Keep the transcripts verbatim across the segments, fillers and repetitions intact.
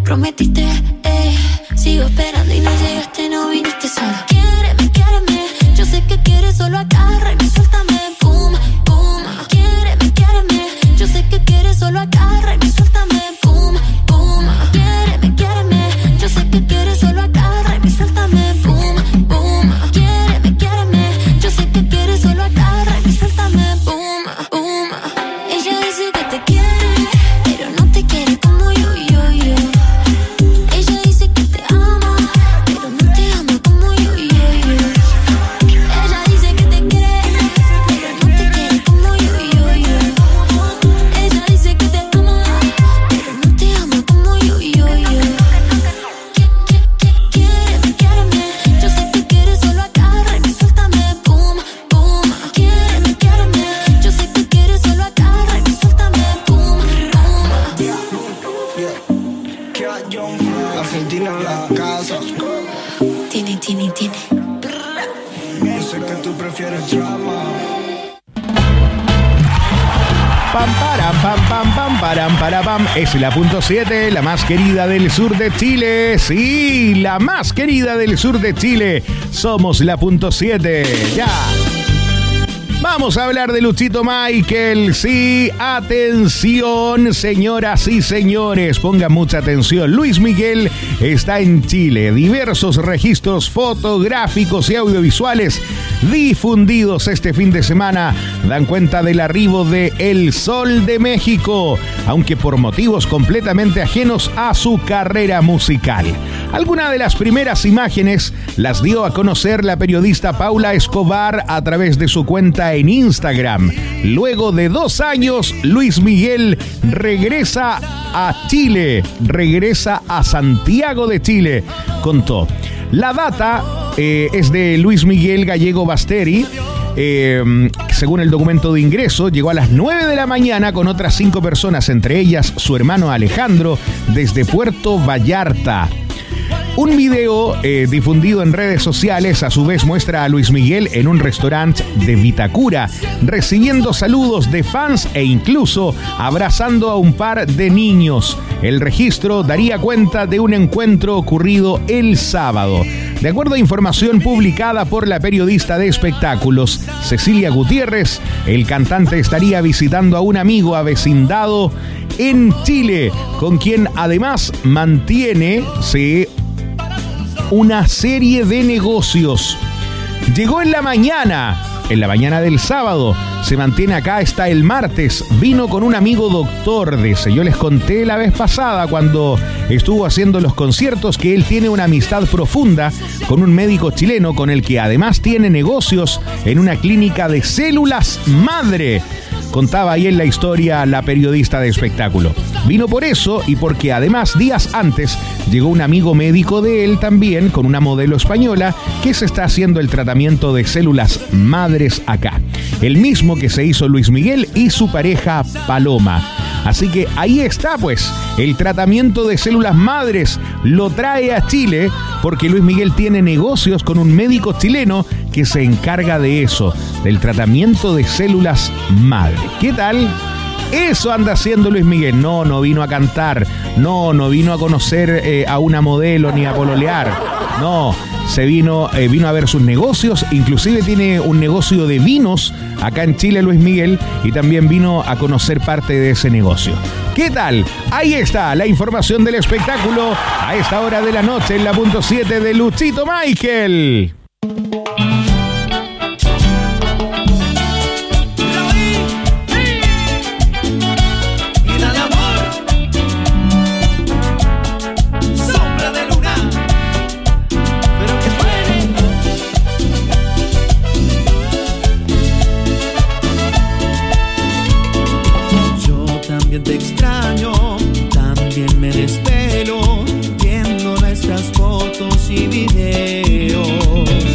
prometiste, eh. Sigo esperando y no llegaste, no viniste sola. Quiéreme, quiéreme, yo sé que quieres, solo agárrame, suéltame, boom, boom. Quiéreme, quiéreme, yo sé que quieres, solo agárrame, suéltame, boom, boom. Quiéreme, quiéreme, yo sé que quieres, solo agárrame, suéltame, boom, boom. Quiéreme, quiéreme, yo sé que quieres, solo agárrame, suéltame, boom, boom. Ella dice que te quiere, pero no te quiere como yo, yo, yo. Ella dice que te ama, pero no te ama como yo, yo, yo. Ella dice que te quiere, pero no te quiere como yo, yo, yo. Ella dice que te ama, pero no te ama como yo, yo, yo. Quiéreme, quiéreme, yo sé que quieres, solo agárrame, suéltame, boom, boom. Quiéreme, quiéreme, yo sé que quieres, solo agárrame, suéltame, boom, boom. Argentina en la casa. Tiene, tiene, tiene. Yo sé que tú prefieres drama. Pam, param, pam, pam, pam, param, para, pam. Es la punto siete, la más querida del sur de Chile. Sí, la más querida del sur de Chile. Somos la punto siete. Ya. Vamos a hablar de Luchito Michael. Sí, atención, señoras y señores, pongan mucha atención. Luis Miguel está en Chile. Diversos registros fotográficos y audiovisuales difundidos este fin de semana dan cuenta del arribo de El Sol de México, aunque por motivos completamente ajenos a su carrera musical. Algunas de las primeras imágenes las dio a conocer la periodista Paula Escobar a través de su cuenta en Instagram. Luego de dos años, Luis Miguel regresa a Chile, regresa a Santiago de Chile, contó. La data eh, es de Luis Miguel Gallego Basteri. Eh, según el documento de ingreso, llegó a las nueve de la mañana con otras cinco personas, entre ellas su hermano Alejandro, desde Puerto Vallarta. Un video eh, difundido en redes sociales a su vez muestra a Luis Miguel en un restaurante de Vitacura, recibiendo saludos de fans e incluso abrazando a un par de niños. El registro daría cuenta de un encuentro ocurrido el sábado. De acuerdo a información publicada por la periodista de espectáculos Cecilia Gutiérrez, el cantante estaría visitando a un amigo avecindado en Chile, con quien además mantiene, sí, una serie de negocios. Llegó en la mañana, en la mañana del sábado, se mantiene acá hasta el martes. Vino con un amigo doctor, dice. Yo les conté la vez pasada cuando estuvo haciendo los conciertos que él tiene una amistad profunda con un médico chileno con el que además tiene negocios en una clínica de células madre. Contaba ahí en la historia la periodista de espectáculo. Vino por eso y porque además días antes llegó un amigo médico de él también con una modelo española que se está haciendo el tratamiento de células madres acá. El mismo que se hizo Luis Miguel y su pareja Paloma. Así que ahí está pues, el tratamiento de células madres lo trae a Chile porque Luis Miguel tiene negocios con un médico chileno que se encarga de eso, del tratamiento de células madre. ¿Qué tal? Eso anda haciendo Luis Miguel. No, no vino a cantar. No, no vino a conocer eh, a una modelo ni a pololear. No, se vino, eh, vino a ver sus negocios. Inclusive tiene un negocio de vinos acá en Chile, Luis Miguel, y también vino a conocer parte de ese negocio. ¿Qué tal? Ahí está la información del espectáculo a esta hora de la noche en la punto siete de Luchito Michael. Te extraño, también me desvelo viendo nuestras fotos y videos.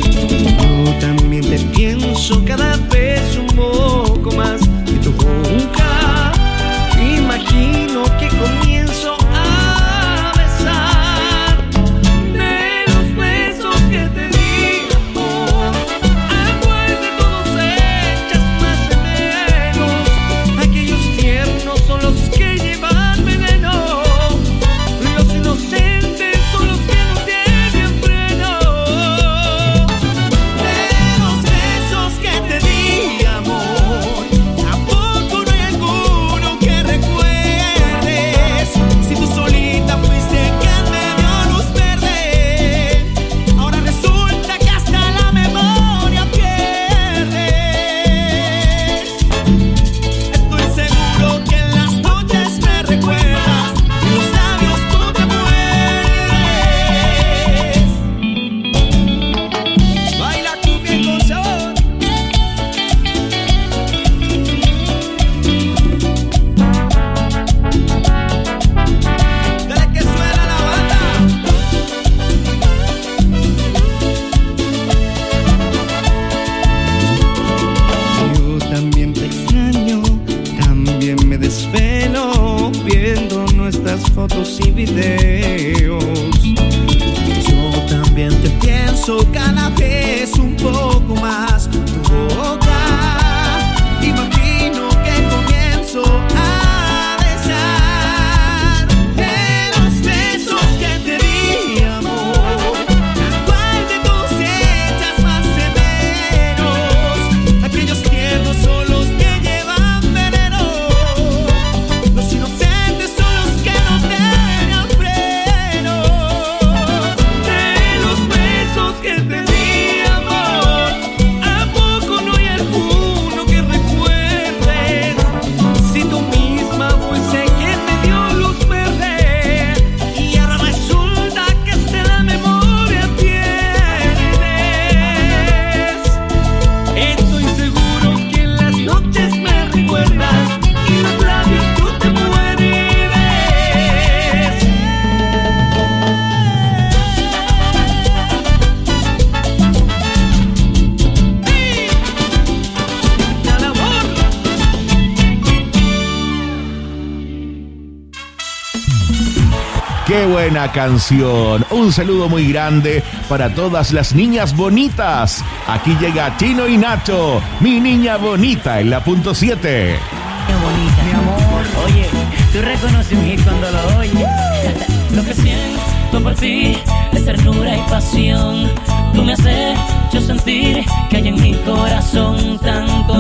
qué buena canción. Un saludo muy grande para todas las niñas bonitas. Aquí llega Chino y Nacho, mi niña bonita en la punto siete. Qué bonita, mi amor. Oye, tú reconoces un hit cuando lo oyes. Lo que siento por ti es ternura y pasión. Tú me has hecho sentir que hay en mi corazón tanto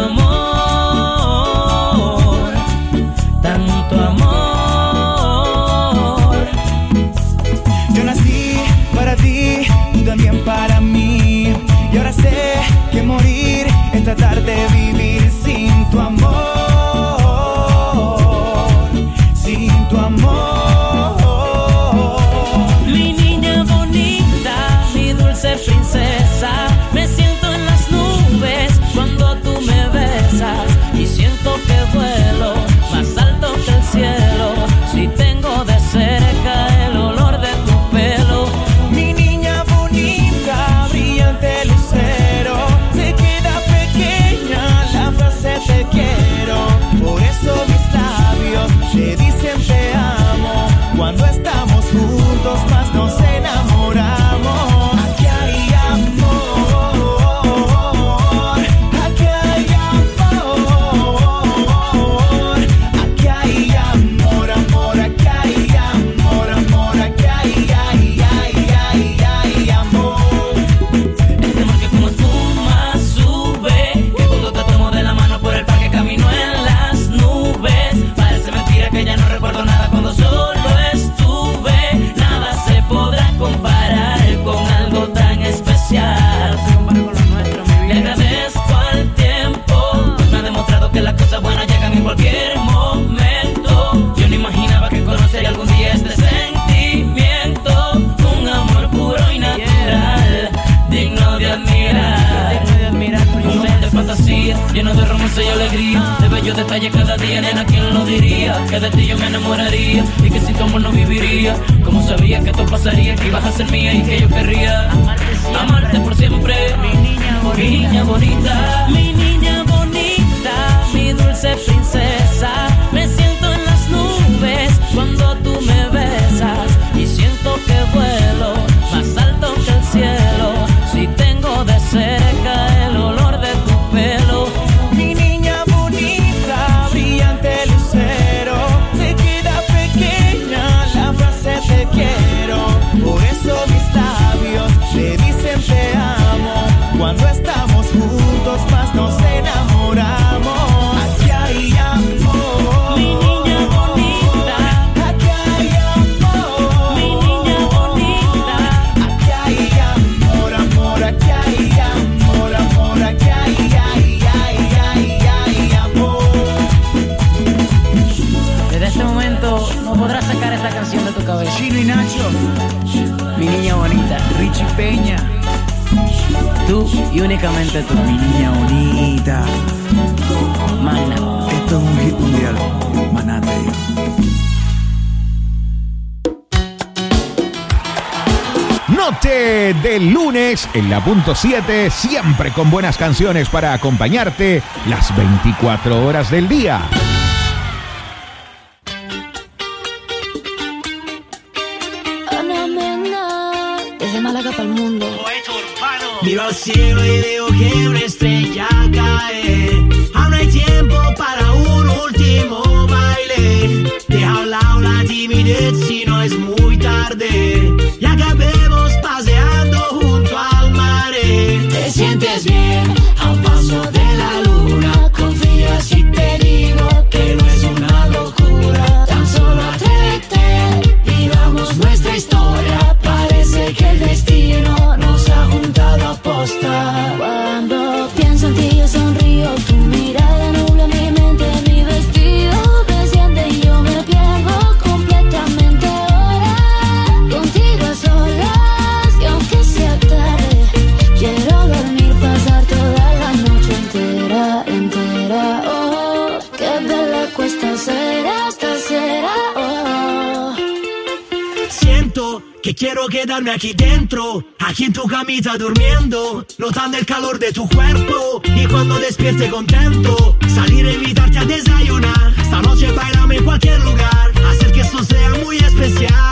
amor, tanto amor. Yo nací para ti, tú también para mí. Y ahora sé que morir es tratar de vivir sin tu amor, sin tu amor. Mi niña bonita, mi dulce princesa, me siento en las nubes cuando tú me besas y siento que vuelo más alto que el cielo si tengo de cerca el olor de tu pelo. Mi niña bonita, brillante lucero, se queda pequeña la frase te quiero. Por eso mis labios te dicen te amo. Cuando estamos juntos más nos enamoramos. Aquí hay amor, aquí hay amor, aquí hay amor, amor, aquí hay amor, amor, aquí hay, ay, ay, ay, ay, amor. Este amor que como espuma sube, que cuando te tomo de la mano por el parque camino en las nubes. Parece mentira que ya no recuerdo nada cuando solo estuve. Nada se podrá comparar con algo tan especial. Le agradezco al tiempo, pues me ha demostrado que las cosas buenas llegan en cualquier momento. Yo no imaginaba que conocería algún día este sentimiento, un amor puro y natural, digno de admirar, un mundo de fantasía, lleno de romance y alegría, de bellos detalles cada día, nena, ¿quién lo diría? Que de ti yo me enamoraría y que sin tu amor no viviría. Como sabía que esto pasaría, que ibas a ser mía y que yo querría amarte por siempre. Mi niña bonita, mi niña bonita, mi niña bonita, mi dulce princesa. Me siento en las nubes cuando tú me besas y siento que vuelo más alto que el cielo si tengo de cerca el olor de tu pelo. Mi niña bonita, brillante lucero, se queda pequeña la frase te quiero. Por eso mis labios te dicen te amo. Cuando estamos juntos más nos enamoramos. Aquí hay amor, Mi niña bonita, aquí hay amor, mi niña bonita. aquí hay amor, amor, aquí hay amor, amor, aquí hay, ay, ay, ay, ay, amor. Desde este momento no podrás sacar esta canción de tu cabeza. Chino y Nacho, Mi niña bonita, Richie Peña, tú y únicamente tú. mi niña bonita. Magna. Esto es un hit mundial, manate. Noche de lunes en la punto siete, siempre con buenas canciones para acompañarte las veinticuatro horas del día. Ana Mena, desde Málaga para el mundo. Miro al cielo y veo que una estrella cae. Aún no hay tiempo para un último baile. Deja a un lado la timidez si no es muy tarde. Y acabemos paseando junto al mar. Te sientes bien a un paso de la luna. Confía si te digo que no es una locura. Tan solo atrévete, vivamos nuestra historia. Parece que el destino nos ha juntado a posta. Cuando pienso en ti yo sonrío, tu mirada nubla mi mente, mi vestido desciende y yo me pierdo completamente ahora. Contigo a solas y aunque sea tarde, quiero dormir, pasar toda la noche entera, entera. Oh, qué bella cuesta ser esta será. Oh, Siento que quiero quedarme aquí dentro, aquí en tu camita durmiendo, notando el calor de tu cuerpo. Y cuando despierte contento, salir a invitarte a desayunar. Esta noche bailame en cualquier lugar, hacer que esto sea muy especial.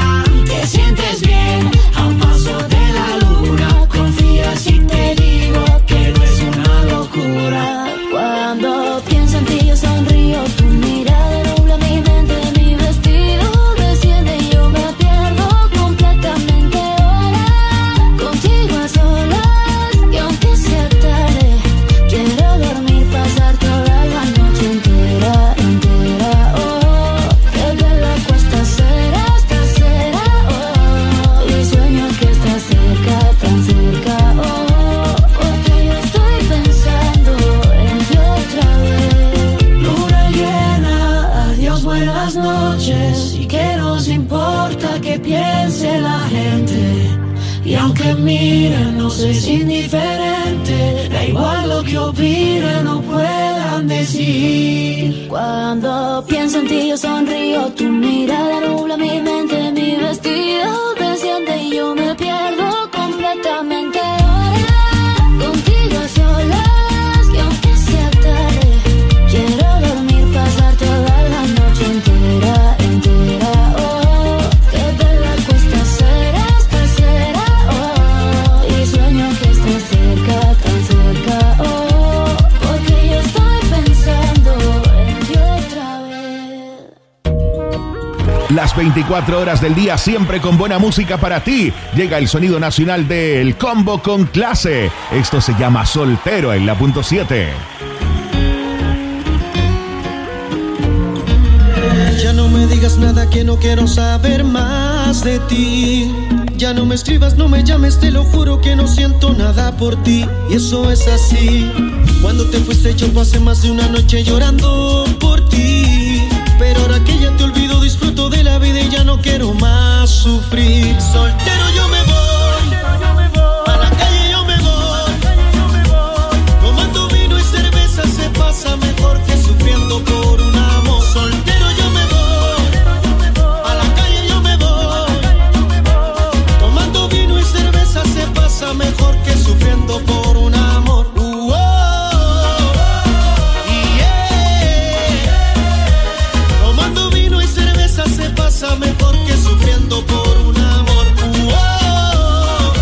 te sientes bien a un paso de la luna. Confía si te digo que no es una locura. Cuando pienso en ti yo sonrío, tu mirada nubla mi mente, mi vestido desciende y yo me pierdo completamente ahora. Contigo a solas y aunque sea tarde, quiero dormir, pasar toda la noche entera, entera, oh. Que bella cuesta ser hasta cera, oh. Y sueño que estás cerca, tan cerca, oh. Porque yo estoy pensando en ti otra vez. Luna llena, adiós, buenas noches. Y que nos importa que piense la gente. Y aunque miren, no es indiferente. Da igual lo que opinen o puedan decir. Cuando pienso en ti yo sonrío, tu mirada nubla mi mente, mi vestido desciende y yo me pierdo completamente ahora. Contigo a solas y aunque sea tarde, quiero dormir, pasar toda la noche entera, entera, oh. Que bella cuesta ser hasta cera, oh. Y sueño que estás cerca, tan cerca, oh. Porque yo estoy pensando en ti otra vez. Las veinticuatro horas del día siempre con buena música para ti. Llega el sonido nacional del Combo con Clase. Esto se llama Soltero en la punto siete. Ya no me digas nada, que no quiero saber más de ti. Ya no me escribas, no me llames, te lo juro que no siento nada por ti. Y eso es así. Cuando te fuiste yo pasé más de una noche llorando por ti. Pero ahora que ya te olvido disfruto de la vida y ya no quiero más sufrir. Soltero yo me voy, a la calle yo me voy. Tomando vino y cerveza se pasa mejor que sufriendo por un amor. Soltero yo me voy, a la calle yo me voy. Tomando vino y cerveza se pasa mejor que sufriendo por un amor. Uh, oh, yeah. Tomando vino y cerveza se pasa mejor que sufriendo por un amor. Uh, oh,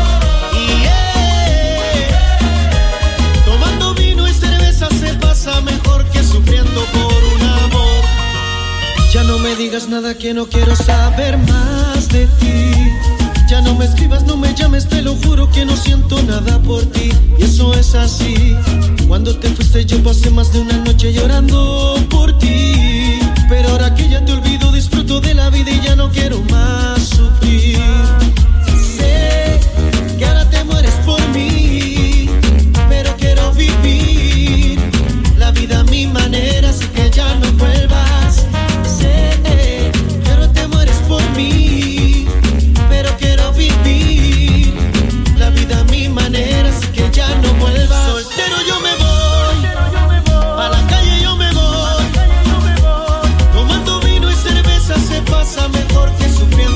yeah. Tomando vino y cerveza se pasa mejor que sufriendo por un amor. Ya no me digas nada, que no quiero saber más de ti. Ya no me escribas, no me llames, te lo juro que no siento nada por ti. Y eso es así. Cuando te fuiste yo pasé más de una noche llorando por ti. Pero ahora que ya te olvido disfruto de la vida y ya no quiero más sufrir. Sé que ahora te mueres por mí, pero quiero vivir la vida a mi manera, así que ya no vuelvas. Sé que ahora te mueres por mí, pero quiero vivir la vida a mi manera, así que ya no vuelvas. Soltero yo me voy, a la calle yo me voy. Tomando vino y cerveza se pasa mejor que sufriendo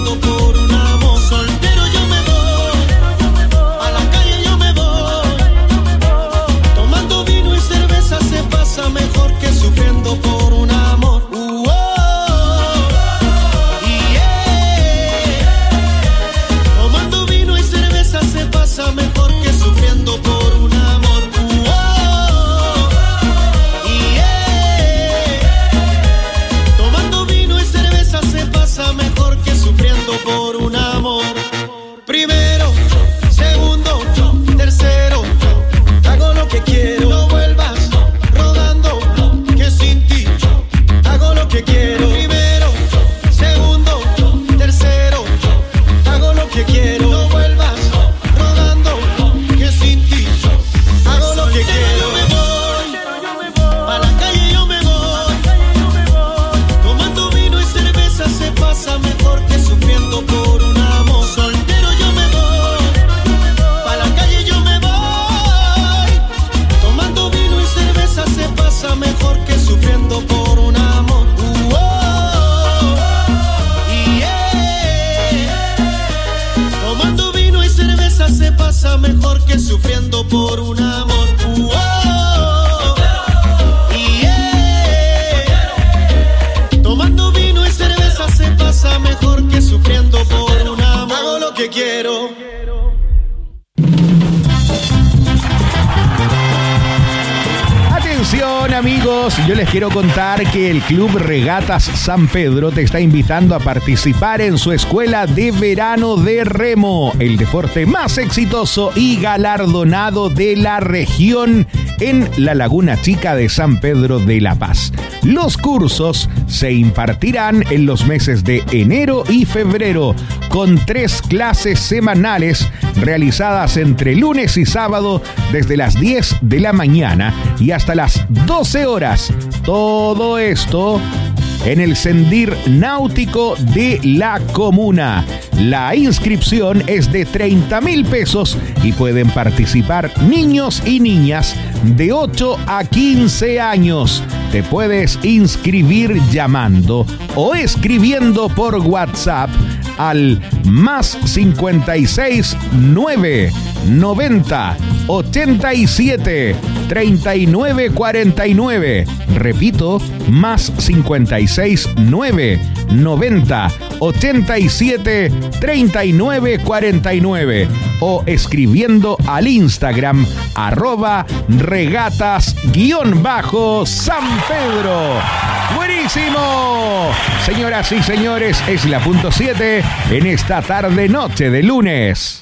Atención amigos, yo les quiero contar que el Club Regatas San Pedro te está invitando a participar en su escuela de verano de remo, el deporte más exitoso y galardonado de la región en la Laguna Chica de San Pedro de La Paz. Los cursos se impartirán en los meses de enero y febrero, con tres clases semanales realizadas entre lunes y sábado desde las diez de la mañana y hasta las doce horas. Todo esto en el Sendir Náutico de la comuna. La inscripción es de treinta mil pesos y pueden participar niños y niñas de ocho a quince años. Te puedes inscribir llamando o escribiendo por WhatsApp al más cincuenta y seis nueve noventa ochenta y siete treinta y nueve cuarenta y nueve. Repito, más cincuenta y seis nueve noventa ochenta y siete treinta y nueve cuarenta y nueve o escribiendo al Instagram arroba regatas guión bajo San Pedro. ¡Buenísimo! Señoras y señores, es la punto siete en esta tarde noche de lunes.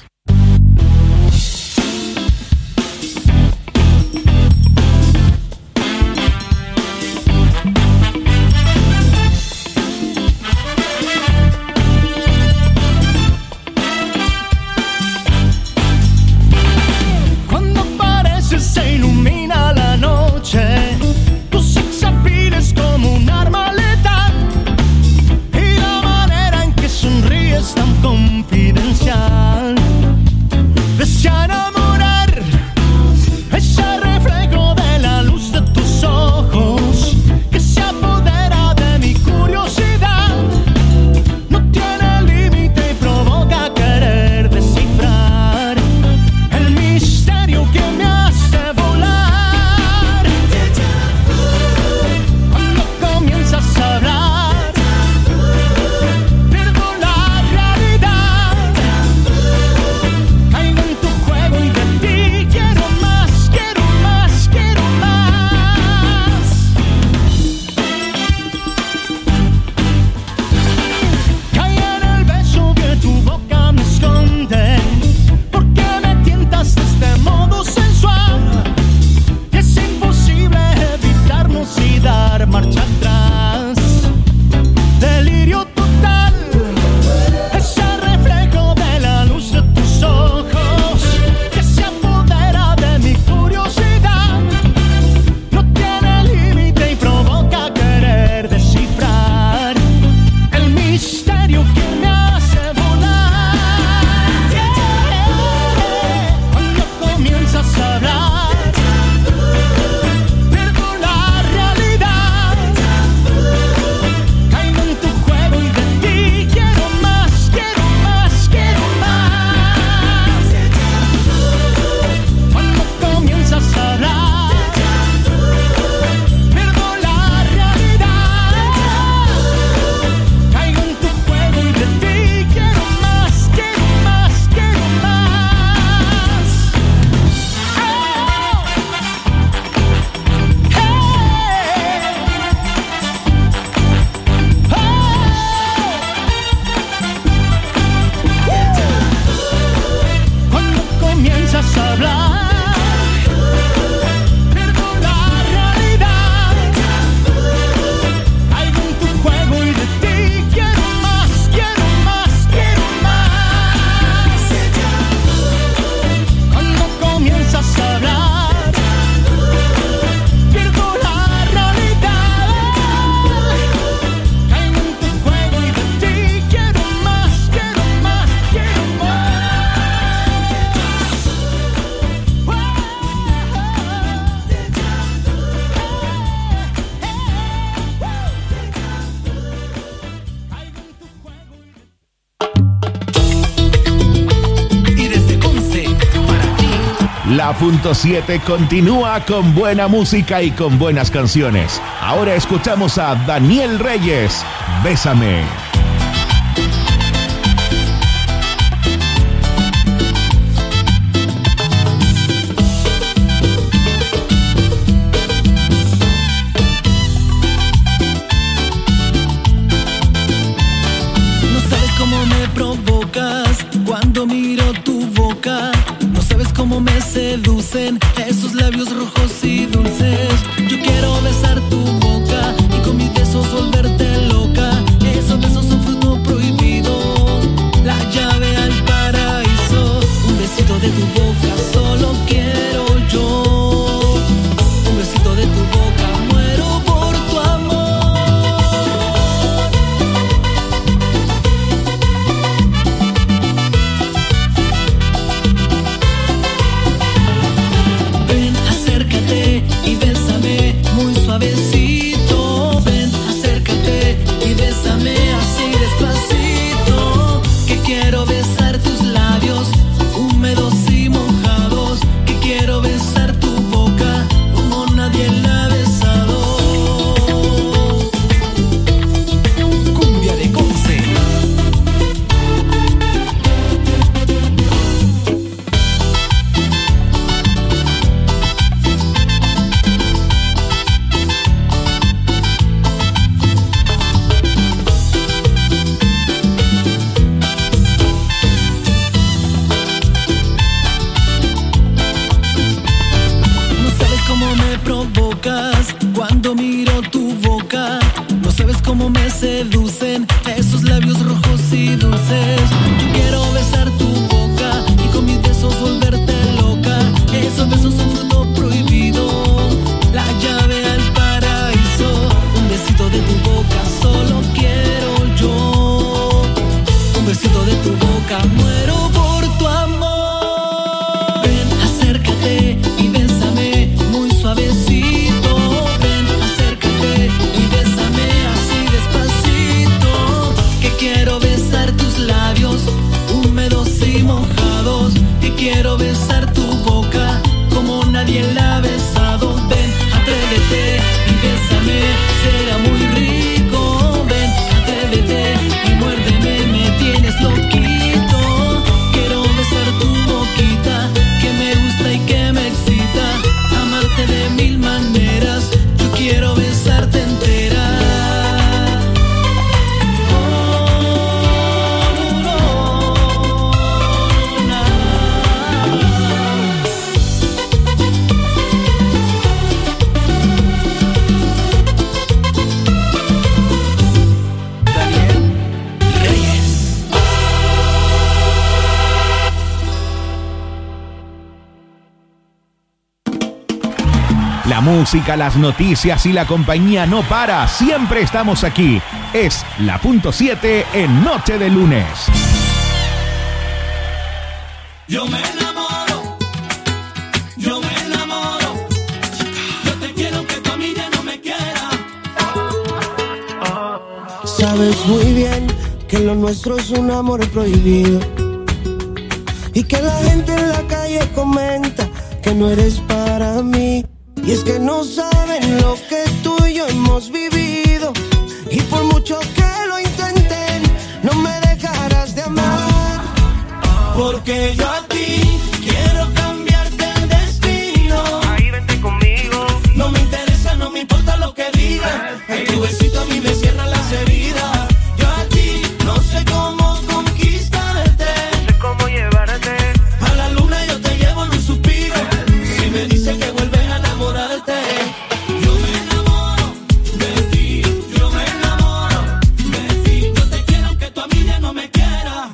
La punto siete continúa con buena música y con buenas canciones. Ahora escuchamos a Daniel Reyes, Bésame. seducen esos labios rojos y dulces. Yo quiero besar tu boca y con mis besos volverte loca. Esos besos son fruto prohibido, la llave al paraíso. Un besito de tu boca solo quiero yo. Un besito de tu boca, muero por tu amor. Ven, acércate y bésame muy suavecito. Ven, acércate y bésame así despacito. Que quiero besar tus labios húmedos y mojados. Que quiero besar tu boca como nadie la ha besado. Cumbia de Conce. No sabes cómo me provocas cuando miro tu boca. No sabes cómo me seducen esos labios rojos y dulces. Yo quiero besar tu boca y con mis besos volverte loca. Esos besos son fruto prohibido, la llave al paraíso. Un besito de tu boca solo quiero yo. Un besito de tu boca, muero por tu amor. Ven, acércate y bésame muy suavecito. Ven, acércate y bésame así despacito. Que quiero besar tus labios húmedos y mojados. Que quiero besar tu boca como nadie la ha besado. Ven, atrévete y bésame, será muy rico. Ven, atrévete y muérdeme, me tienes loquito. Quiero besar tu boquita, que me gusta y que me excita. Amarte de mil maneras, yo quiero besarte entera. Oh, no, na. Daniel Reyes. La música, las noticias y la compañía no para. Siempre estamos aquí. Es la punto siete en Noche de Lunes. Yo me enamoro, yo me enamoro. Yo te quiero que tu amiga no me quiera. Sabes muy bien que lo nuestro es un amor prohibido y que la gente en la calle comenta que no eres para mí. Y es que no saben lo que tú y yo hemos vivido, y por mucho que lo intenten no me dejarás de amar. Porque yo a ti quiero cambiarte el destino. Ahí vente conmigo. No me interesa, no me importa lo que digan. En tu besito a mí me cierran las heridas. Yo a ti no sé cómo conquistarte. No sé cómo llevarte. A la luna yo te llevo en un suspiro. Si me dices que vuelves a enamorarte. Yo me enamoro de ti. Yo me enamoro de ti. Yo te quiero aunque tu amiga no me quiera.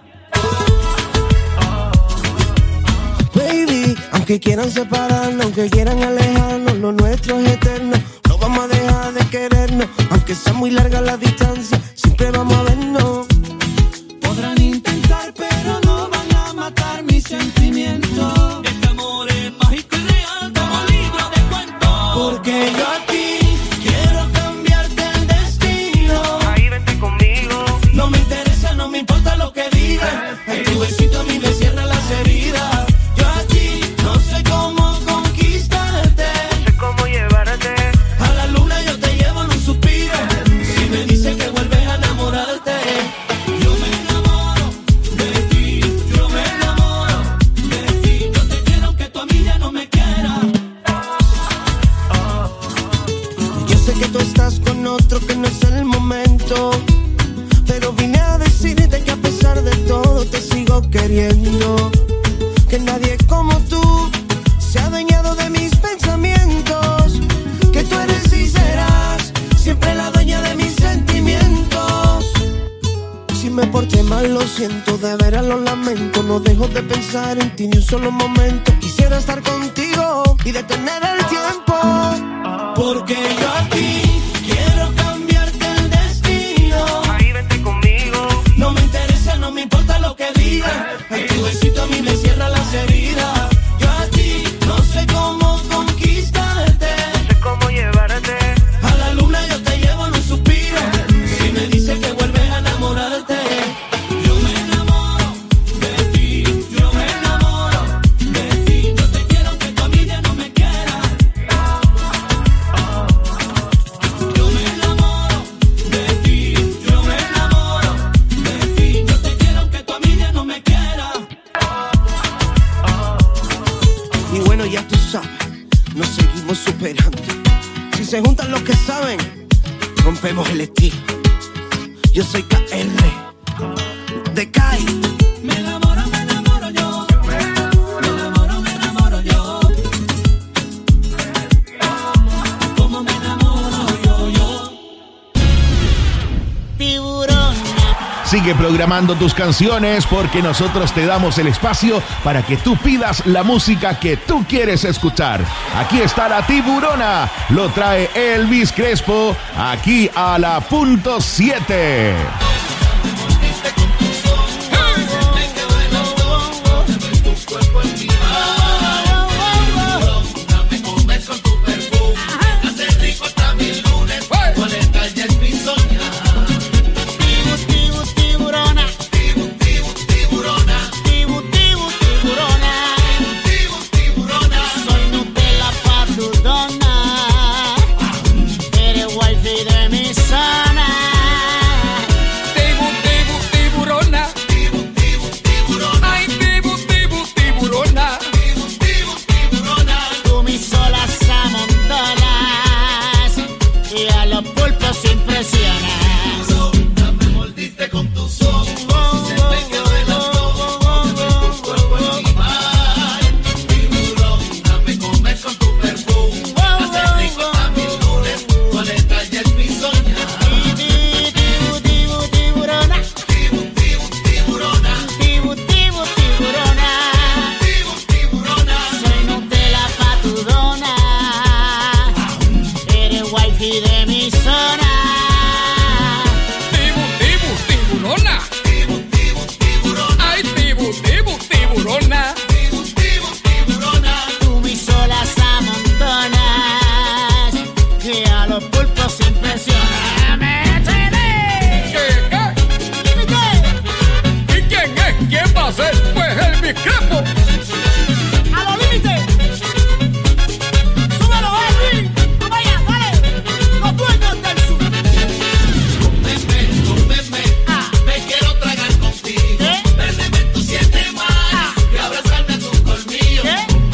Baby, aunque quieran separarnos, aunque quieran alejarnos, lo nuestro es eterno. No vamos a dejar de querernos, aunque sea muy larga la distancia, siempre vamos a vernos. Podrán intentar, pero no van a matar mis sentimientos. Este amor es mágico y real como libro de cuentos. Porque yo a ti quiero cambiarte el destino. Ahí vente conmigo. No me interesa, no me importa lo que digan. En tu besito a mí me cierran las heridas. Yo a ti no sé cómo conquistarte. No sé cómo llevarte. A la luna yo te llevo en un suspiro. Si me dices que vuelves a enamorarte. Yo me enamoro de ti. Yo me enamoro de ti. Yo te quiero aunque tu amiga no me quiera. Yo sé que tú estás con otro, que no es el momento, pero vine a decirte que a pesar de todo te sigo queriendo. Que nadie como tú se ha adueñado de mis pensamientos. Que tú eres y serás siempre la dueña de mis sentimientos. Si me porté mal lo siento, de veras lo lamento. No dejo de pensar en ti ni un solo momento. Quisiera estar contigo y detener el tiempo, porque yo a ti quiero cambiarte el destino. Ahí vente conmigo. No me interesa, no me importa lo que digan. Ay, tu besito a mí me cierra las heridas. Yo a ti no sé cómo conquistarte. No sé cómo llevarte. A la luna yo te llevo en un suspiro. Si me dices que vuelves a enamorarte, yo me enamoro de ti. Yo me enamoro de ti. Yo te quiero que tu amiga no me quiera. Yo me enamoro de ti. Yo me enamoro de ti. Yo te quiero que tu amiga no me quiera. Y bueno, ya tú sabes, nos seguimos superando. Si se juntan los que saben, rompemos el estilo. Yo soy K R de Kai. Me enamoro, me enamoro yo. Me enamoro, me enamoro yo. Como me enamoro yo, yo. Tiburona. Sigue programando tus canciones porque nosotros te damos el espacio para que tú pidas la música que tú quieres escuchar. Aquí está la Tiburona, lo trae Elvis Crespo, aquí a la punto siete.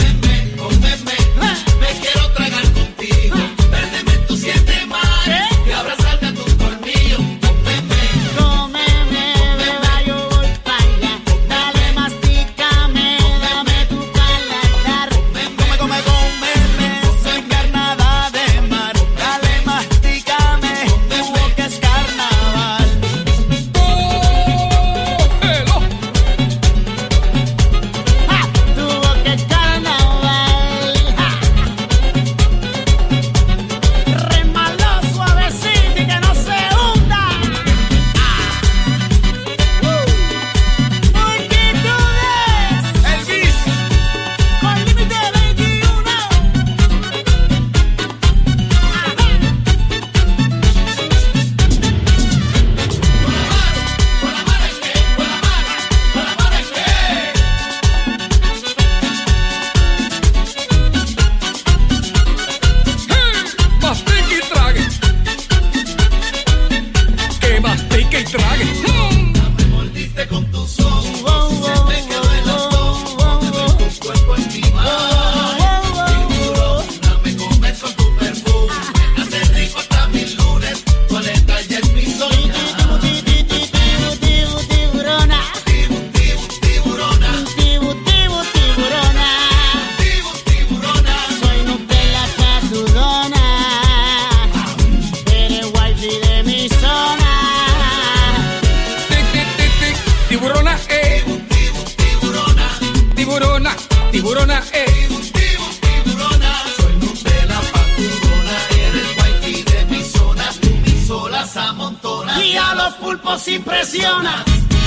Y los pulpos impresiona.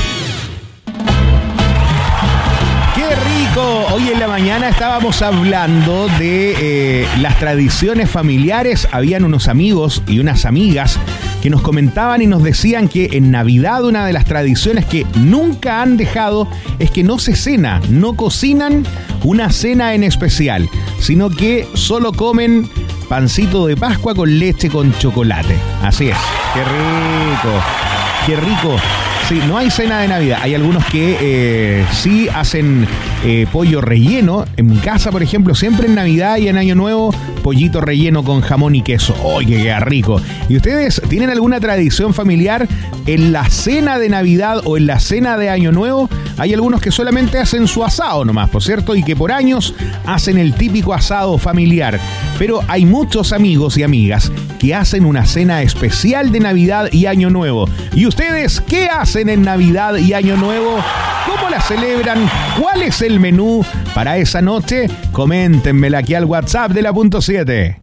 ¡Qué rico! Hoy en la mañana estábamos hablando de eh, las tradiciones familiares. Habían unos amigos y unas amigas que nos comentaban y nos decían que en Navidad una de las tradiciones que nunca han dejado es que no se cena, no cocinan una cena en especial, sino que solo comen pancito de Pascua con leche con chocolate. Así es. ¡Qué rico! ¡Qué rico! Sí, no hay cena de Navidad. Hay algunos que eh, sí hacen eh, pollo relleno. En mi casa, por ejemplo, siempre en Navidad y en Año Nuevo, pollito relleno con jamón y queso. ¡Ay, que queda rico! ¿Y ustedes tienen alguna tradición familiar en la cena de Navidad o en la cena de Año Nuevo? Hay algunos que solamente hacen su asado nomás, por cierto, y que por años hacen el típico asado familiar. Pero hay muchos amigos y amigas que hacen una cena especial de Navidad y Año Nuevo. ¿Y ustedes qué hacen en Navidad y Año Nuevo? ¿Cómo la celebran? ¿Cuál es el menú para esa noche? Coméntenmela aquí al WhatsApp de la punto siete.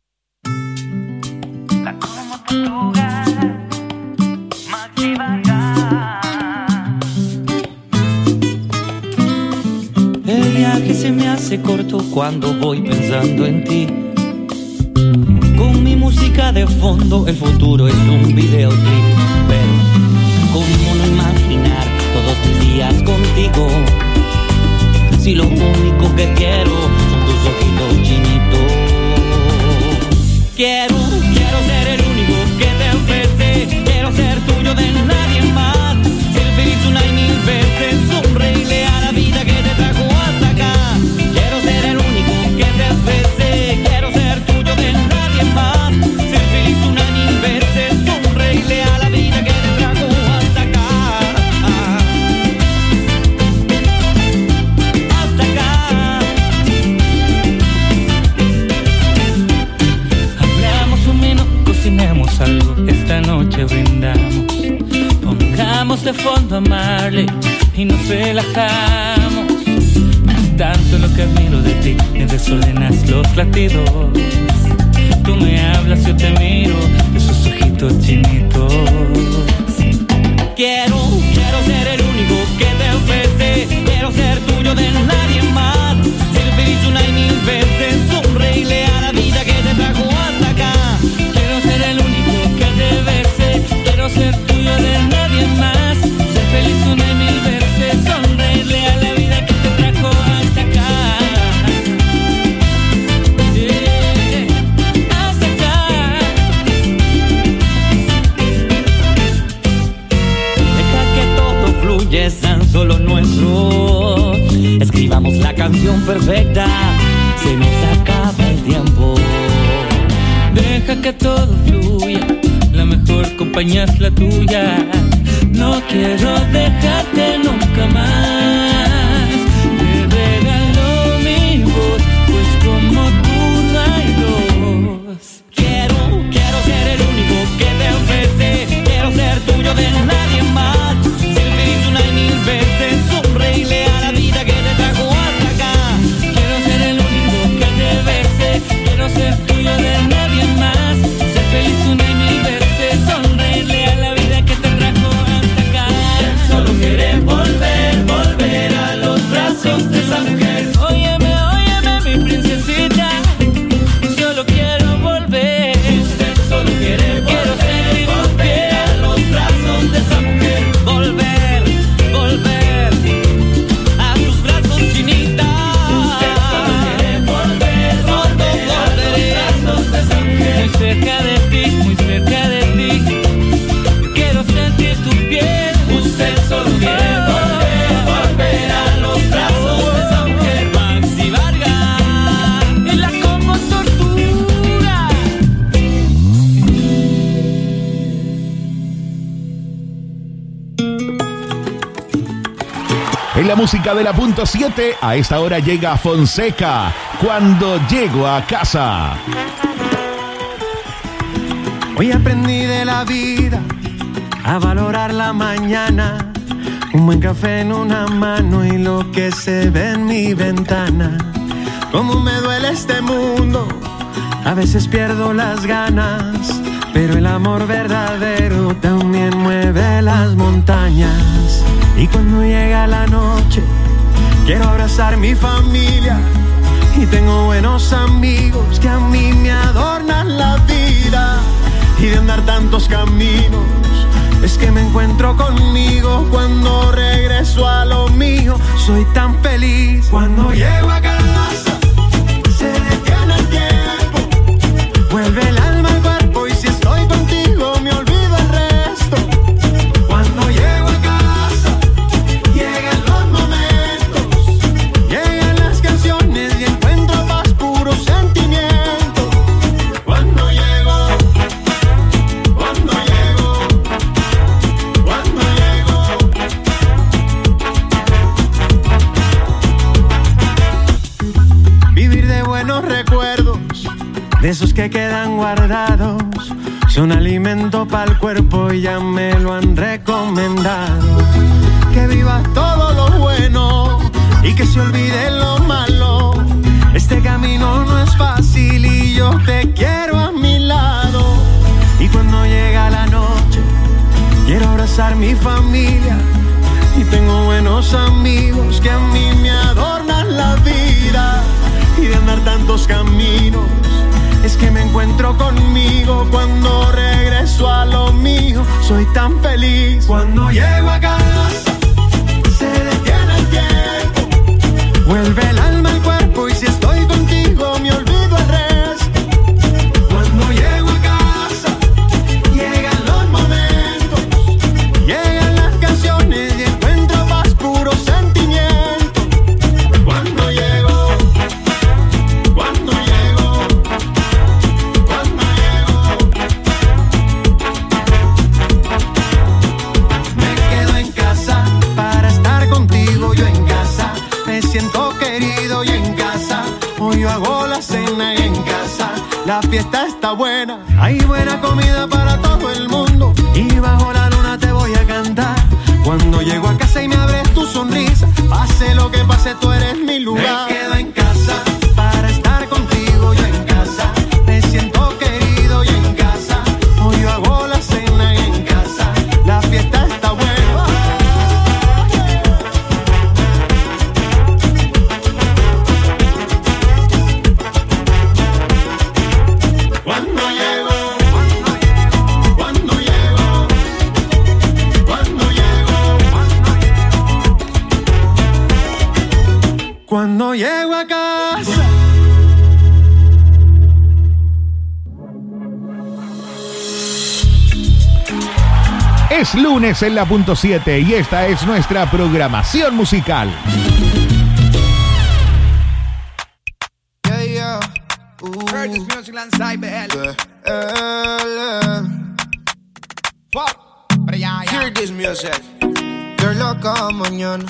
El viaje se me hace corto cuando voy pensando en ti. Con mi música de fondo, el futuro es un videoclip. Pero, ¿cómo no imaginar todos mis días contigo? Si lo único que quiero son tus ojitos chinitos. Quiero, quiero ser el único que te ofrece. Quiero ser tuyo de nadie más. Ser feliz una y mil veces. Sonreírle a la vida que te trajo hasta acá. Quiero ser el único que te ofrece. Quiero ser tuyo de nadie más. Ser feliz una y mil veces. Sonreírle a la vida que te trajo hasta acá. Hasta acá. Hablamos un menos, cocinemos algo. Esta noche brindamos. Pongamos de fondo a Marley y nos relajamos. Es tanto lo que admiro de ti, me desordenas los latidos. Tú me hablas, yo te miro, esos ojitos chinitos. Quiero, quiero ser el único que te ofrece. Quiero ser tuyo de nadie más. Ser feliz una y mil veces. Sonreírle a la vida que te trajo hasta acá. Quiero ser el único que te bese. Quiero ser tuyo de nadie más. Ser feliz una y mil veces. Sonreírle a la vida que te trajo hasta acá. Yeah, hasta acá. Deja que todo fluya, es tan solo nuestro. Escribamos la canción perfecta. Se nos acaba el tiempo. Deja que todo fluya. La mejor compañía es la tuya. No quiero dejarte nunca más. Te regalo mi voz, pues como tú no hay dos. Quiero, quiero ser el único que te ofrece. Quiero ser tuyo de nadie más. Ser feliz una y mil veces. Sonreírle a la vida que te trajo hasta acá. Quiero ser el único que te bese. Quiero ser tuyo de nadie más. Ser feliz una y mil veces. Sonreírle a la vida que te trajo hasta acá. Solo quiere volver, volver a los brazos de esa mujer. Óyeme, óyeme mi princesita. Solo quiero volver. Usted solo quiere volver, volver a los brazos de esa mujer. Volver, volver a tus brazos, chinita. Usted solo quiere volver, volver a los brazos de esa mujer. Muy cerca de ti, muy cerca de ti. Quiero sentir tu piel. Usted solo quiere volver, volver a los brazos de esa mujer. Maxi Vargas, y la como tortura. En la música de la punto siete, a esta hora llega Fonseca, Cuando llego a casa. Hoy aprendí de la vida a valorar la mañana. Un buen café en una mano y lo que se ve en mi ventana. Cómo me duele este mundo, a veces pierdo las ganas, pero el amor verdadero también mueve las montañas. Y cuando llega la noche, quiero abrazar mi familia. Y tengo buenos amigos que a mí me adornan la vida. Y de andar tantos caminos, es que me encuentro conmigo. Cuando regreso a lo mío, soy tan feliz. Cuando llego a casa, se detiene el tiempo. Vuelve el alma al cuerpo y si estoy contigo me olvido el resto. Cuando llego a casa, llegan los momentos, llegan las canciones y encuentro paz, puro sentimiento. Cuando llego, cuando llego, cuando llego. Vivir de buenos recuerdos, de esos que quedan guardados, son alimento para el cuerpo y ya me lo han recomendado. Que vivas todo lo bueno y que se olvide lo malo. Este camino no es fácil y yo te quiero a mi lado. Y cuando llega la noche, quiero abrazar mi familia. Y tengo buenos amigos que a mí me adornan la vida. Y de andar tantos caminos, es que me encuentro conmigo. Cuando regreso a lo mío, soy tan feliz. Cuando llego a casa, se detiene el tiempo. Vuelve el alma al cuerpo y si estoy contigo me olvido el resto. Cuando llego a casa, llegan los momentos, llegan las canciones y encuentro paz, puro sentimiento. Cuando llego, cuando llego, cuando llego. Me quedo en casa para estar contigo, yo en casa. Me siento querido y en casa. Hoy yo hago la cena y en casa. La fiesta está buena, hay buena comida para todo el mundo. Y bajo la luna te voy a cantar. Cuando llego a casa y me abres tu sonrisa, pase lo que pase, tú eres mi lugar. Me quedo en casa para estar contigo, yo en casa. Me siento querido y en casa. Hoy yo hago la cena y en casa. La fiesta está buena. Cuando llego, cuando llego, cuando llego, cuando llego a casa. Es lunes en la punto siete y esta es nuestra programación musical. Yeah, yeah. Ooh. Heard this music inside the hell. Yeah. Yeah. Fuck. But yeah, yeah. Hear this music. Girl, loca mañana.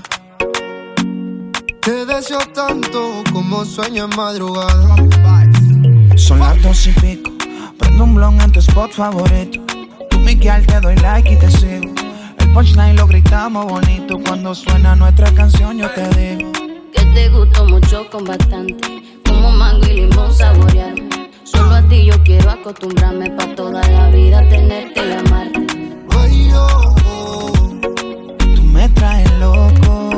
Te deseo tanto como sueño en madrugada. Son las dos y pico. Prendo un blon en tu spot favorito. Tú, Miguel, te doy like y te sigo. El punchline lo gritamos bonito. Cuando suena nuestra canción yo te digo que te gusto mucho con bastante. Como mango y limón saborearme. Solo a ti yo quiero acostumbrarme pa' toda la vida tenerte y amarte. Ay, oh, oh. Tú me traes loco.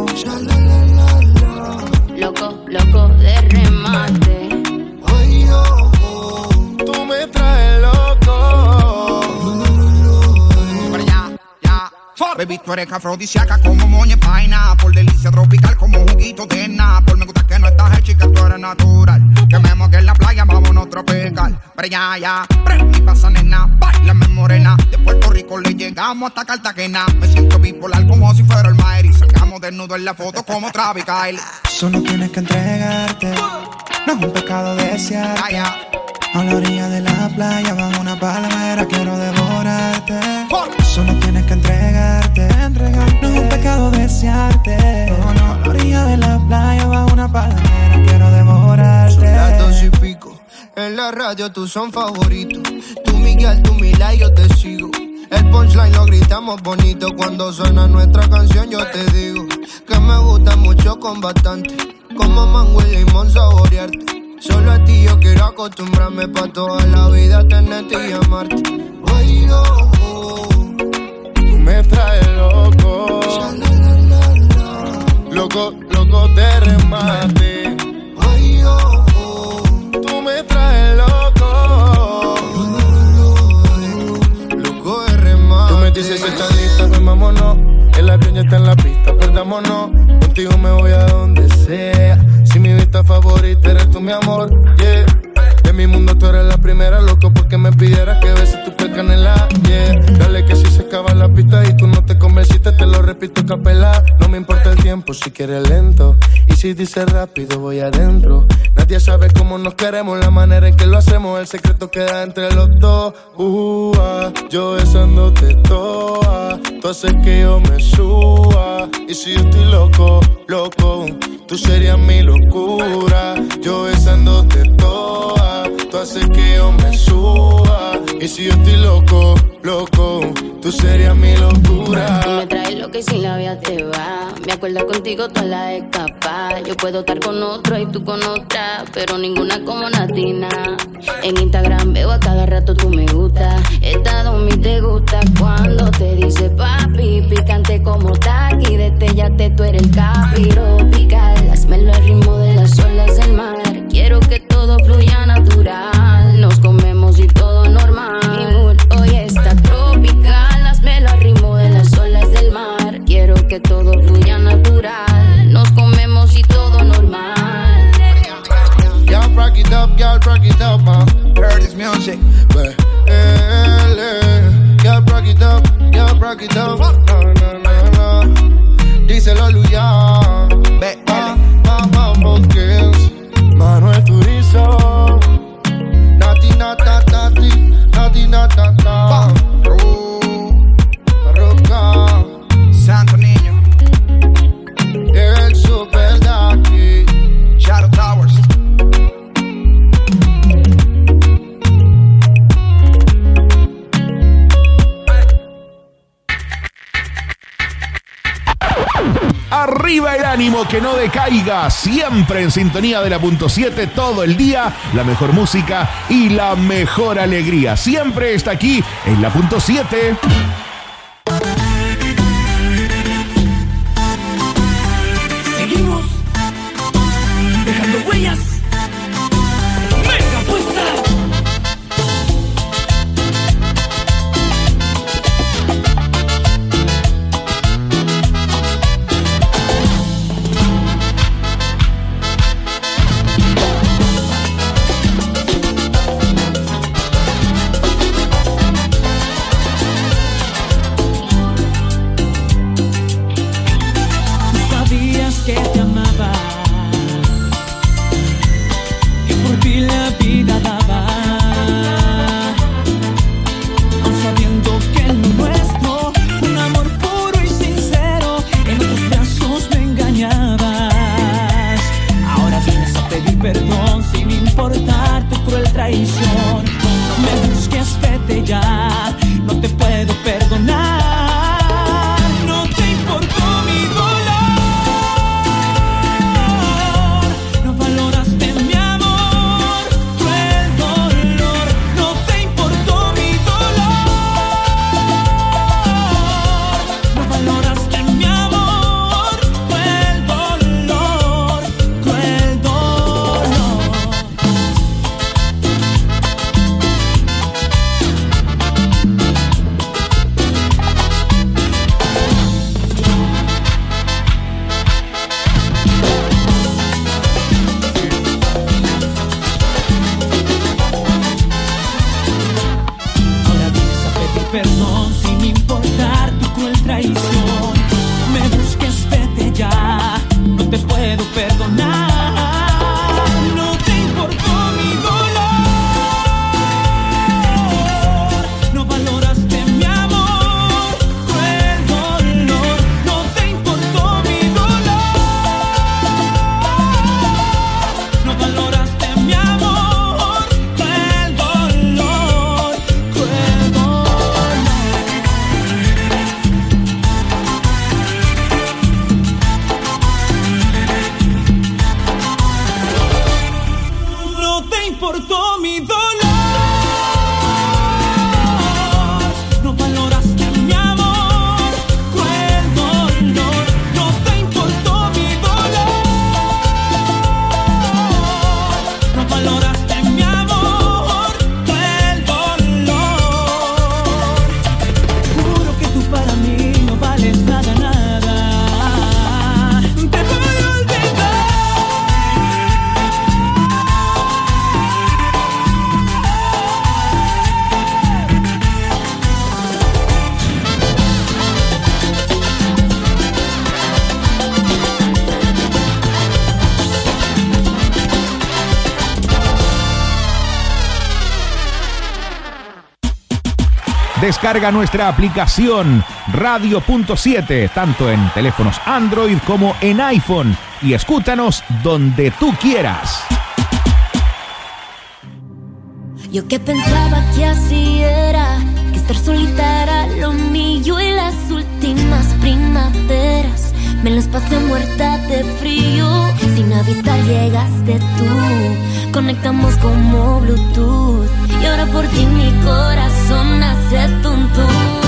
Loco, loco de remate. Ay, oh, oh. Tú me traes loco. Pero ya, ya. Baby, tú eres afrodisíaca como moña paina. Por delicia tropical como juguito de Napol. Me gusta que no estás hecha y que tú eres natural. Que me moque en la playa, vámonos tropical. Pero ya, ya, prende pasa nena. Bailame morena. De Puerto Rico le llegamos hasta Cartagena. Me siento bipolar como si fuera el Mayri. Sacamos desnudo en la foto como Travis Kyle. Solo tienes que entregarte. No es un pecado desearte. Ya, ya. A la orilla de la playa, bajo una palmera, quiero devorarte. Solo tienes que entregarte, entregarte. No es un pecado desearte. No, no. A la orilla de la playa, bajo una palmera, quiero devorarte. Son las dos y pico. En la radio tú son favoritos. Tú Miguel, tú Mila y yo te sigo. El punchline lo gritamos bonito. Cuando suena nuestra canción yo te digo que me gusta mucho con bastante. Como mango y limón saborearte. Solo a ti yo quiero acostumbrarme pa' toda la vida tenerte y amarte. Ay, oh, oh. Dice que está lista, pues vámonos. El avión ya está en la pista, perdámonos. Contigo me voy a donde sea. Si mi vista favorita eres tú, mi amor, yeah. En mi mundo tú eres la primera, loco, porque me pidieras que beses tu piel canela, yeah. Dale que si se acaba la pista y tú no te convenciste, te lo repito capela. No me importa el tiempo si quieres lento. Y si dices rápido, voy adentro. Nadie sabe cómo nos queremos, la manera en que lo hacemos. El secreto queda entre los dos. Uh, ah, yo besándote toda. Tú haces que yo me suba. Y si yo estoy loco, loco, tú serías mi locura. Yo besándote toda. Tú haces que yo me suba. Y si yo estoy loco, loco, tú serías mi locura. Tú me traes lo que sin la vida te va. Me acuerdo contigo toda la escapada. Yo puedo estar con otro y tú con otra, pero ninguna como Natina. En Instagram veo a cada rato tú me gusta. Esta mi te gusta cuando te dice papi. Picante como taqui, destellate, tú eres el capiro pical. Hazmelo al ritmo de las olas del mar. Quiero que todo fluya natural. Nos comemos y todo normal. Mi mood hoy está tropical. Hazmelo al ritmo de las olas del mar. Quiero que todo fluya natural. Nos comemos y todo normal. Y'all rock it up, y'all rock it up, ma. Heard this music. Y'all rock it up, y'all rock it up. No, no, no, no. Díselo, Luya. B L. Vamos, Kings. Manuel Turizo. Nati, nata, nati. Nati, nata, nata. Parroca. Santo Niño. El Super Ducky. Shadow Towers. Arriba el ánimo, que no decaiga. Siempre en sintonía de la punto siete todo el día. La mejor música y la mejor alegría. Siempre está aquí en la punto siete. Seguimos dejando huellas. Venga, puesta. Que te amaba, que por ti la vida daba, aun sabiendo que lo nuestro, un amor puro y sincero, en tus brazos me engañabas. Ahora vienes a pedir perdón sin importar tu cruel traición. No me busques, vete ya, no te puedo perdonar. No te importó mi dolor. Perdón sin importar tu cruel traición. Me busques, vete ya, no te puedo perdonar. No te importó mi dolor, no valoraste mi amor, cruel dolor. No te importó mi dolor, no valoraste mi amor, cruel dolor, cruel dolor. Descarga nuestra aplicación Radio punto siete, tanto en teléfonos Android como en iPhone, y escúchanos donde tú quieras. Yo que pensaba que así era, que estar solita era lo mío, y las últimas primaveras me las pasé muerta de frío. Sin avisar llegaste tú, conectamos como Bluetooth, y ahora por ti mi corazón hace tum tum.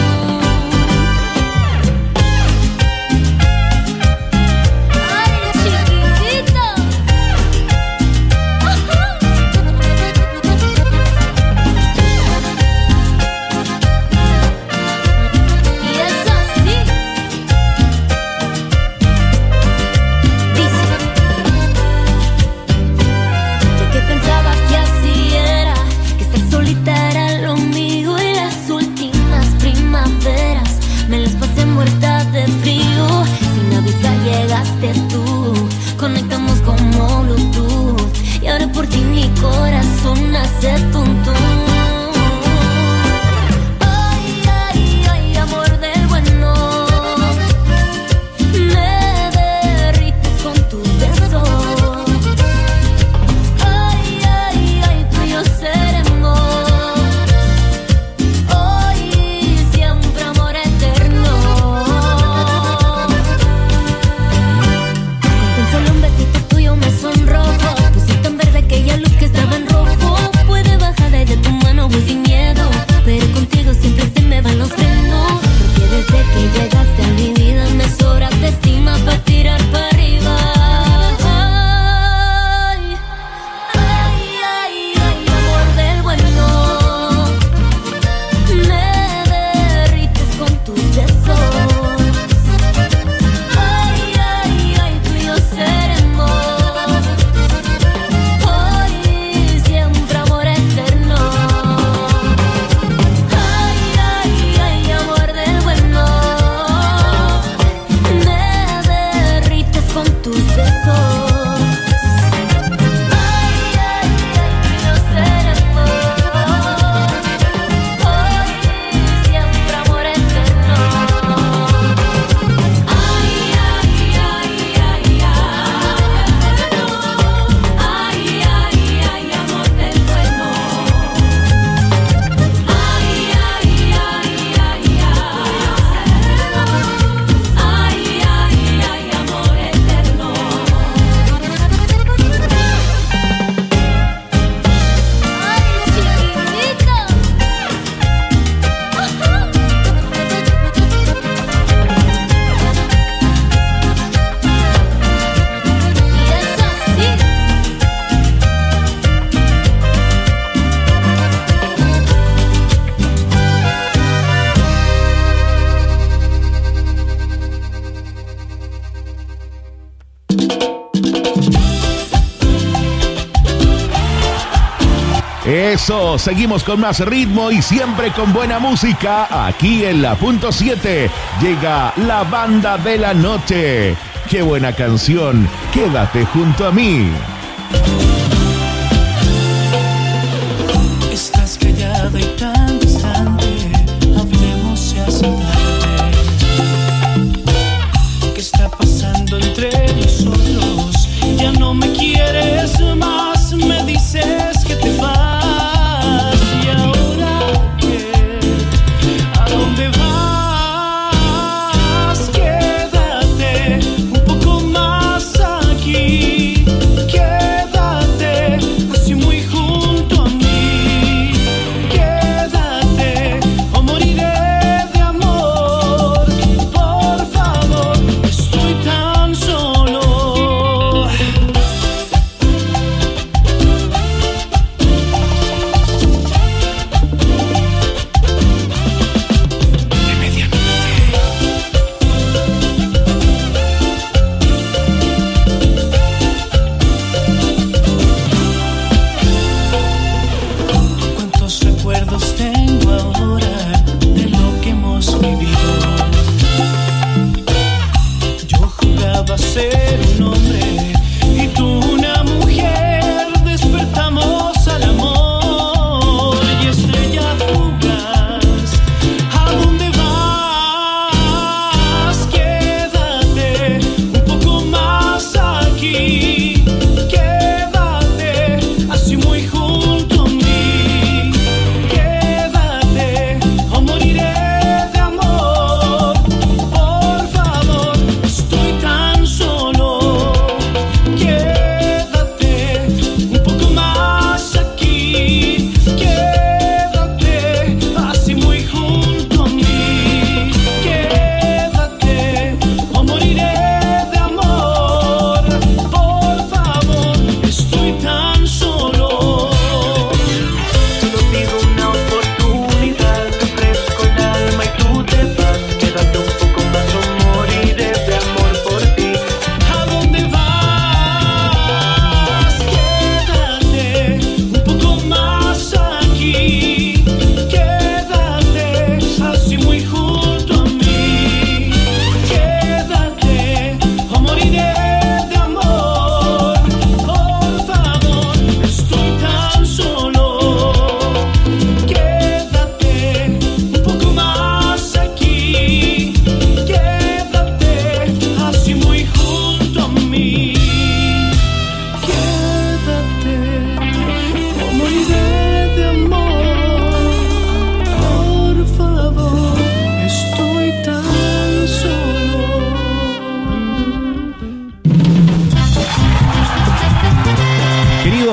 Llegaste tú, conectamos como Bluetooth, y ahora por ti mi corazón hace tum tum. Ay, ay, ay, amor del bueno, me derrites con tus besos. Ay, ay, ay, tú y yo seremos hoy y siempre amor eterno. Sonrojo, pusiste en verde aquella luz que estaba en rojo. Puede bajar de tu mano, voy sin miedo, pero contigo siempre se me van los frenos. Porque desde que llegaste a mi vida me sobra tu estima para tirar para arriba. Ay, ay, ay, ay, amor del bueno, me derrites con tus besos. Ay, ay, ay, tú y yo seremos Eso, seguimos con más ritmo y siempre con buena música. Aquí en la punto siete llega la banda de la noche. Qué buena canción, quédate junto a mí. Estás callada y tan distante, hablemos si hace tarde. ¿Qué está pasando entre nosotros? Ya no me quieres más, me dices que te vas. Quédate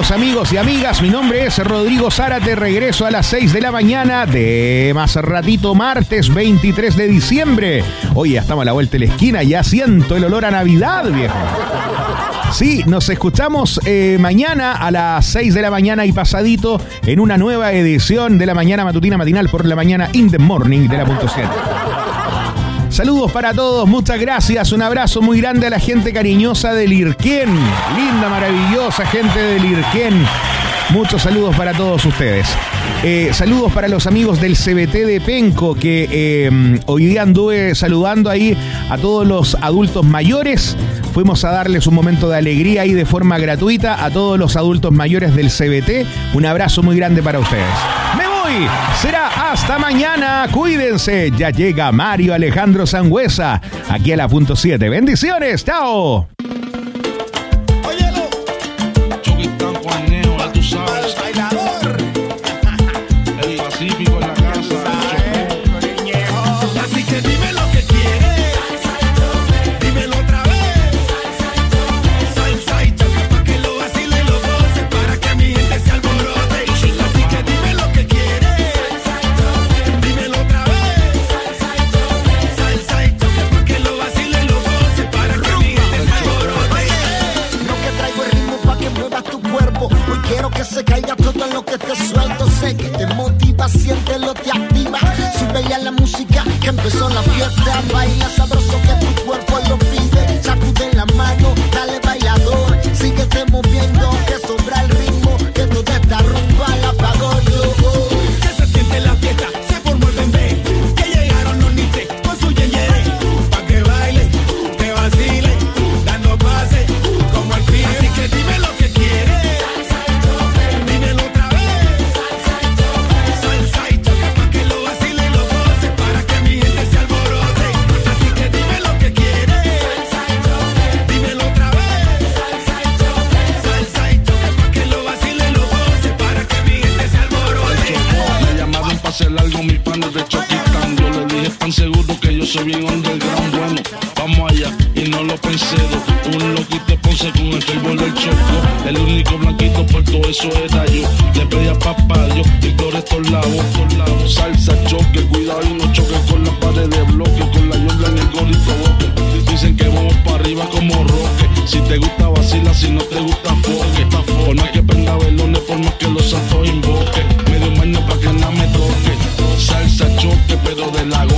queridos amigos y amigas. Mi nombre es Rodrigo Zárate. Regreso a las seis de la mañana de más ratito, martes veintitrés de diciembre. Oye, ya estamos a la vuelta de la esquina. Ya siento el olor a Navidad, viejo. Sí, nos escuchamos eh, mañana a las seis de la mañana y pasadito en una nueva edición de la mañana matutina matinal por la mañana in the morning de la punto siete. Saludos para todos, muchas gracias, un abrazo muy grande a la gente cariñosa de Lirquén, linda, maravillosa gente de Lirquén. Muchos saludos para todos ustedes. Eh, saludos para los amigos del C B T de Penco, que eh, hoy día anduve saludando ahí a todos los adultos mayores. Fuimos a darles un momento de alegría ahí de forma gratuita a todos los adultos mayores del C B T. Un abrazo muy grande para ustedes. Me voy. Será hasta mañana. Cuídense. Ya llega Mario Alejandro Sangüesa aquí a la punto siete. Bendiciones. Chao. Se caiga todo lo que te suelto, sé que te motiva, siéntelo, te activa. Sube ya la música, que empezó la fiesta. Baila sabroso que tu cuerpo lo pide. Sacude la mano, dale bailador. Síguete moviendo, que sobra el ritmo. Que toda esta rumba la pagó yo. Que se siente la fiesta, se formó el bembé. Que llegaron los nites con su yeyere. Pa' que baile, que vacile, dando pase como el pibe. Así que dime lo que quieres. Largo mis panes de Choquitán. Yo le dije tan seguro que yo soy bien underground. Bueno, vamos allá y no lo pensé. Un loquito Ponce con el fútbol del Choco. El único blanquito por todo eso era yo. Le pedía papá Dios y por estos lados, por lados. Salsa, choque, cuidado y no choque con la pared de bloque. Con la yola en el gorrito boque. Dicen que vamos para arriba como roque. Si te gusta vacila, si no te gusta foque. Por más que prenda velones, por más que los santos invoque. Medio maño pa' que nada me toque. Salsa, choque, pero de la